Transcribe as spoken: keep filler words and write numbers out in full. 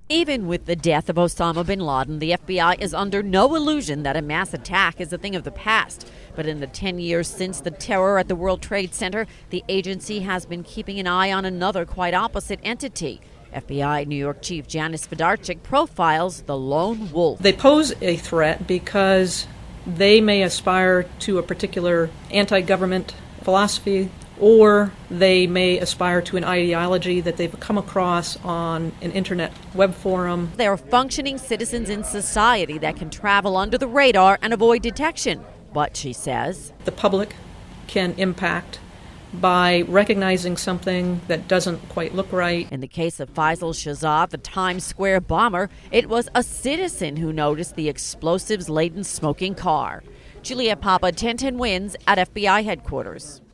Even with the death of Osama bin Laden, the F B I is under no illusion that a mass attack is a thing of the past. But in the ten years since the terror at the World Trade Center, the agency has been keeping an eye on another quite opposite entity. F B I New York Chief Janice Fedorchik profiles the lone wolf. They pose a threat because they may aspire to a particular anti-government philosophy, or they may aspire to an ideology that they've come across on an internet web forum. They are functioning citizens in society that can travel under the radar and avoid detection. But, she says, the public can impact by recognizing something that doesn't quite look right. In the case of Faisal Shahzad, the Times Square bomber, it was a citizen who noticed the explosives-laden smoking car. Juliet Papa, ten ten Wins at F B I headquarters.